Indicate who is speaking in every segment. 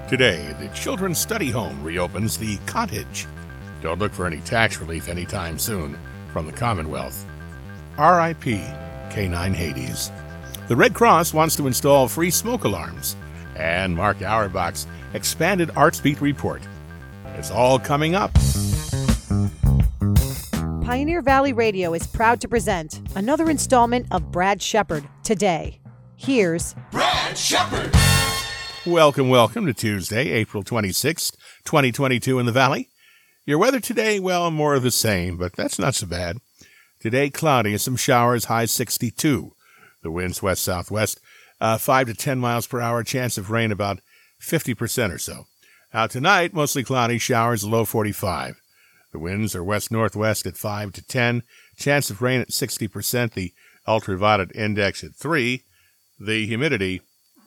Speaker 1: Today, the Children's Study Home reopens the Cottage. Don't look for any tax relief anytime soon from the Commonwealth. R.I.P. K9 Hades. The Red Cross wants to install free smoke alarms. And Mark Auerbach's expanded ArtsBeat report. It's all coming up.
Speaker 2: Pioneer Valley Radio is proud to present another installment of Brad Shepard Today. Here's
Speaker 3: Brad Shepard.
Speaker 1: Welcome to Tuesday, April 26th, 2022 in the Valley. Your weather today, well, more of the same, but that's not so bad. Today, cloudy and some showers, high 62. The winds west-southwest, 5 to 10 miles per hour, chance of rain about 50% or so. Now tonight, mostly cloudy, showers, low 45. The winds are west-northwest at 5 to 10, chance of rain at 60%, the ultraviolet index at 3, the humidity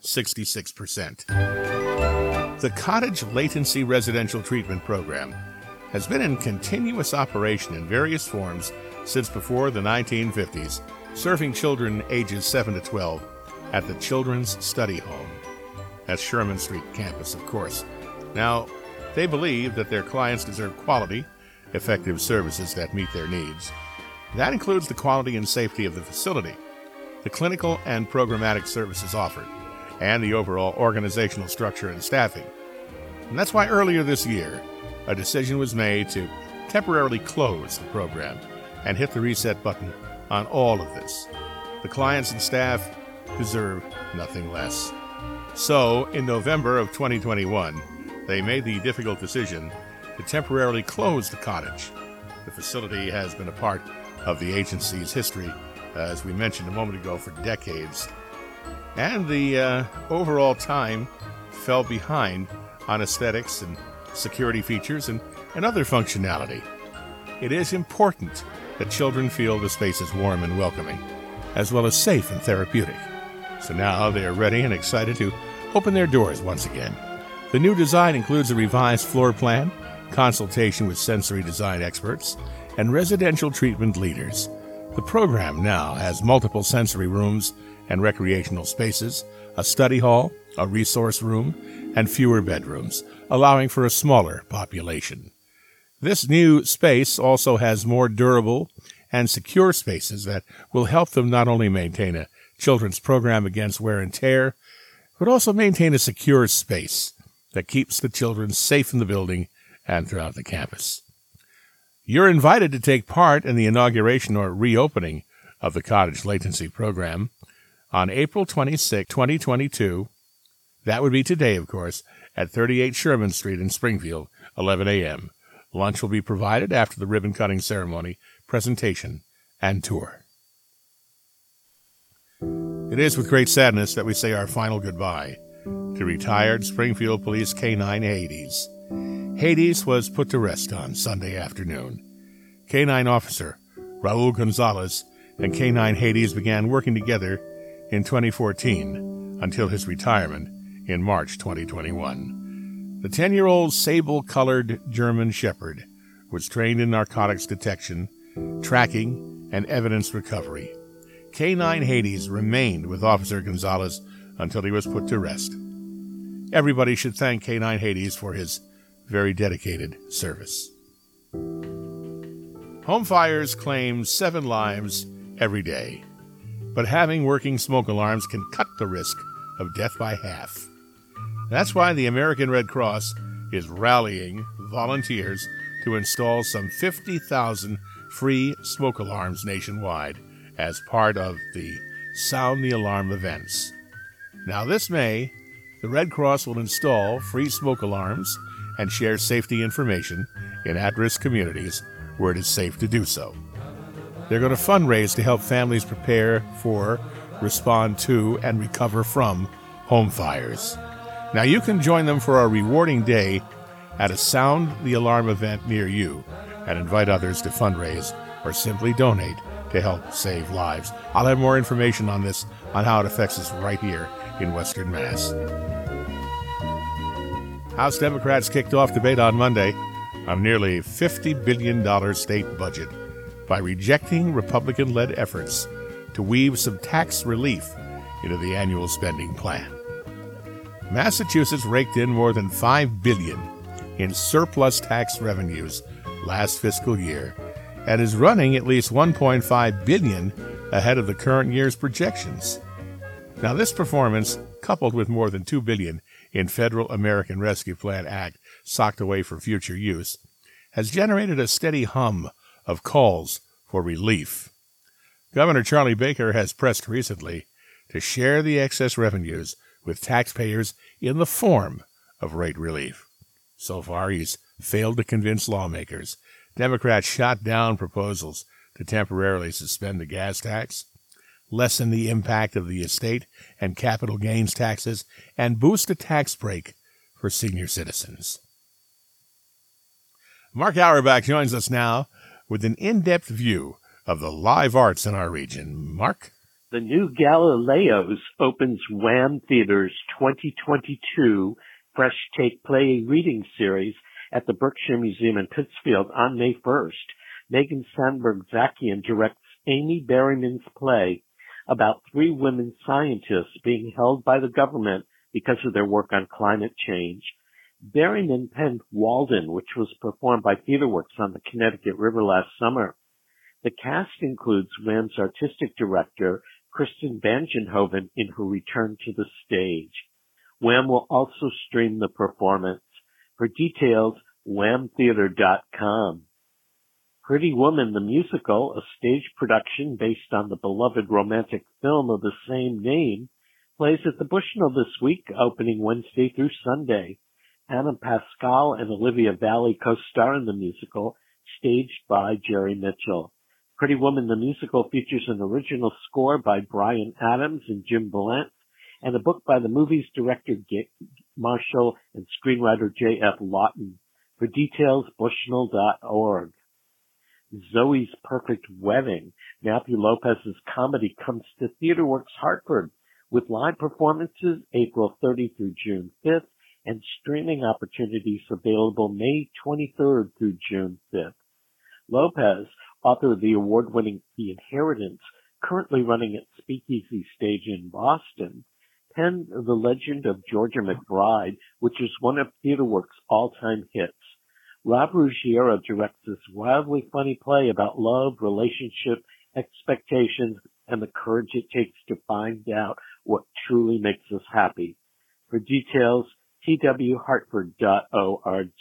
Speaker 1: 66%. The Cottage Latency Residential Treatment Program has been in continuous operation in various forms since before the 1950s, serving children ages 7 to 12 at the Children's Study Home. That's Sherman Street campus, of course. Now, they believe that their clients deserve quality, effective services that meet their needs. That includes the quality and safety of the facility, the clinical and programmatic services offered, and the overall organizational structure and staffing. And that's why earlier this year, a decision was made to temporarily close the program and hit the reset button on all of this. The clients and staff deserve nothing less. So, in November of 2021, they made the difficult decision to temporarily close the Cottage. The facility has been a part of the agency's history, as we mentioned a moment ago, for decades. And the overall time fell behind on aesthetics and security features and other functionality. It is important that children feel the space is warm and welcoming, as well as safe and therapeutic. So now they are ready and excited to open their doors once again. The new design includes a revised floor plan, consultation with sensory design experts, and residential treatment leaders. The program now has multiple sensory rooms and recreational spaces, a study hall, a resource room, and fewer bedrooms, allowing for a smaller population. This new space also has more durable and secure spaces that will help them not only maintain a children's program against wear and tear, but also maintain a secure space that keeps the children safe in the building and throughout the campus. You're invited to take part in the inauguration or reopening of the Cottage Latency Program on April 26, 2022. That would be today, of course, at 38 Sherman Street in Springfield, 11 a.m. Lunch will be provided after the ribbon-cutting ceremony, presentation, and tour. It is with great sadness that we say our final goodbye to retired Springfield Police K9 Hades. Hades was put to rest on Sunday afternoon. K9 officer Raul Gonzalez and K9 Hades began working together in 2014 until his retirement in March 2021. The 10-year-old sable-colored German Shepherd was trained in narcotics detection, tracking, and evidence recovery. K9 Hades remained with Officer Gonzalez until he was put to rest. Everybody should thank K9 Hades for his very dedicated service. Home fires claim 7 lives every day, but having working smoke alarms can cut the risk of death by half. That's why the American Red Cross is rallying volunteers to install some 50,000 free smoke alarms nationwide as part of the Sound the Alarm events. Now this May, the Red Cross will install free smoke alarms and share safety information in at-risk communities where it is safe to do so. They're going to fundraise to help families prepare for, respond to, and recover from home fires. Now you can join them for a rewarding day at a Sound the Alarm event near you and invite others to fundraise or simply donate to help save lives. I'll have more information on this, on how it affects us right here in Western Mass. House Democrats kicked off debate on Monday on nearly $50 billion state budget by rejecting Republican-led efforts to weave some tax relief into the annual spending plan. Massachusetts raked in more than $5 billion in surplus tax revenues last fiscal year and is running at least $1.5 billion ahead of the current year's projections. Now, this performance, coupled with more than $2 billion in Federal American Rescue Plan Act socked away for future use, has generated a steady hum of calls for relief. Governor Charlie Baker has pressed recently to share the excess revenues with taxpayers in the form of rate relief. So far, he's failed to convince lawmakers. Democrats shot down proposals to temporarily suspend the gas tax, lessen the impact of the estate and capital gains taxes, and boost a tax break for senior citizens. Mark Auerbach joins us now with an in-depth view of the live arts in our region. Mark?
Speaker 3: The new Galileos opens Wham Theater's 2022 Fresh Take Play reading series at the Berkshire Museum in Pittsfield on May 1st. Megan Sandberg-Zakian directs Amy Berryman's play about three women scientists being held by the government because of their work on climate change. Berryman penned Walden, which was performed by TheaterWorks on the Connecticut River last summer. The cast includes Wham's artistic director, Kristen Bangenhoven, in her return to the stage. Wham will also stream the performance. For details, whamtheater.com. Pretty Woman the Musical, a stage production based on the beloved romantic film of the same name, plays at the Bushnell this week, opening Wednesday through Sunday. Anna Pascal and Olivia Valli co-star in the musical, staged by Jerry Mitchell. Pretty Woman the Musical features an original score by Bryan Adams and Jim Valance, and a book by the movie's director Marshall and screenwriter J.F. Lawton. For details, bushnell.org. Zoe's Perfect Wedding. Matthew Lopez's comedy comes to TheaterWorks Hartford with live performances April 30 through June 5th and streaming opportunities available May 23rd through June 5th. Lopez, author of the award-winning The Inheritance, currently running at Speakeasy Stage in Boston, penned The Legend of Georgia McBride, which is one of TheaterWorks' all-time hits. Rob Ruggiero directs this wildly funny play about love, relationship, expectations, and the courage it takes to find out what truly makes us happy. For details, twhartford.org.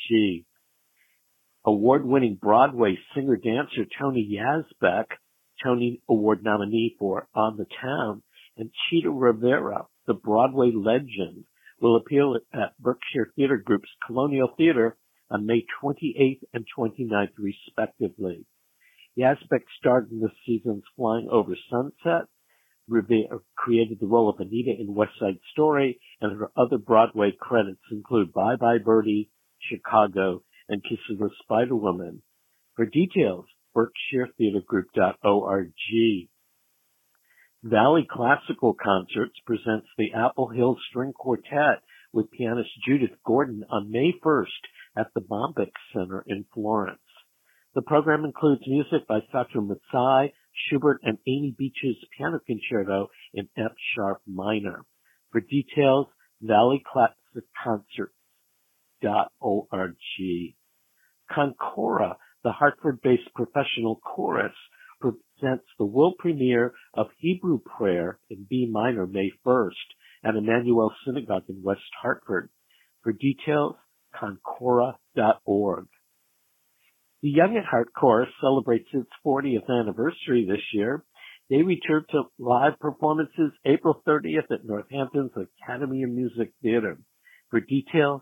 Speaker 3: Award-winning Broadway singer-dancer Tony Yazbek, Tony Award nominee for On the Town, and Chita Rivera, the Broadway legend, will appear at Berkshire Theater Group's Colonial Theater on May 28th and 29th, respectively. Yazbek starred in this season's Flying Over Sunset. Rivera created the role of Anita in West Side Story, and her other Broadway credits include Bye Bye Birdie, Chicago, and Kiss of the Spider-Woman. For details, berkshiretheatergroup.org. Valley Classical Concerts presents the Apple Hill String Quartet with pianist Judith Gordon on May 1st at the Bombyx Center in Florence. The program includes music by Satu Matsai, Schubert, and Amy Beach's Piano Concerto in F sharp minor. For details, valleyclassicconcerts.org. Concora, the Hartford-based professional chorus, presents the world premiere of Hebrew Prayer in B minor May 1st at Emmanuel Synagogue in West Hartford. For details, concora.org. The Young at Heart Chorus celebrates its 40th anniversary this year. They return to live performances April 30th at Northampton's Academy of Music Theater. For details,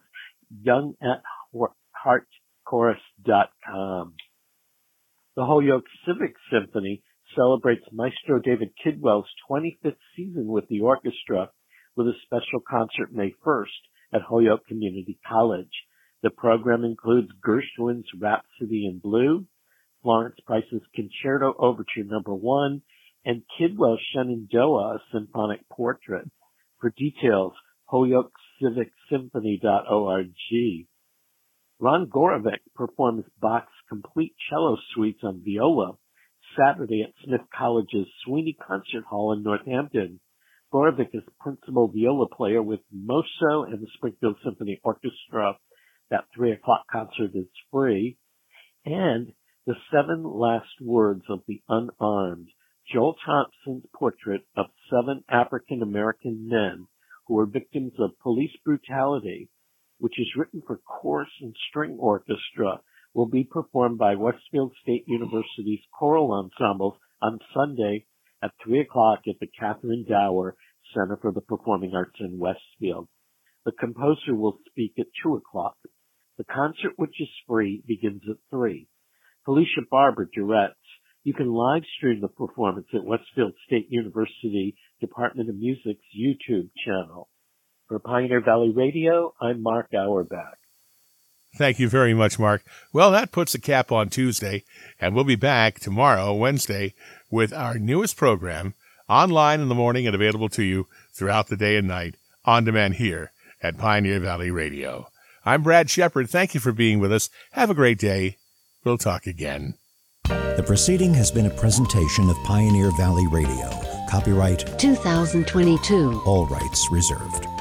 Speaker 3: youngatheartchorus.com. The Holyoke Civic Symphony celebrates Maestro David Kidwell's 25th season with the orchestra with a special concert May 1st at Holyoke Community College. The program includes Gershwin's Rhapsody in Blue, Florence Price's Concerto Overture No. 1, and Kidwell's Shenandoah, a symphonic portrait. For details, holyokeCivicSymphony.org. Ron Gorovic performs Bach's complete cello suites on viola Saturday at Smith College's Sweeney Concert Hall in Northampton. Borovic is principal viola player with Mosso and the Springfield Symphony Orchestra. That 3 o'clock concert is free. And The 7 Last Words of the Unarmed, Joel Thompson's portrait of 7 African American men who were victims of police brutality, which is written for chorus and string orchestra, will be performed by Westfield State University's choral ensembles on Sunday at 3 o'clock at the Catherine Dower Center for the Performing Arts in Westfield. The composer will speak at 2 o'clock. The concert, which is free, begins at 3. Felicia Barber directs. You can live stream the performance at Westfield State University Department of Music's YouTube channel. For Pioneer Valley Radio, I'm Mark Auerbach.
Speaker 1: Thank you very much, Mark. Well, that puts a cap on Tuesday, and we'll be back tomorrow, Wednesday, with our newest program, online in the morning and available to you throughout the day and night, on demand here at Pioneer Valley Radio. I'm Brad Shepard. Thank you for being with us. Have a great day. We'll talk again.
Speaker 4: The proceeding has been a presentation of Pioneer Valley Radio. Copyright
Speaker 5: 2022.
Speaker 4: All rights reserved.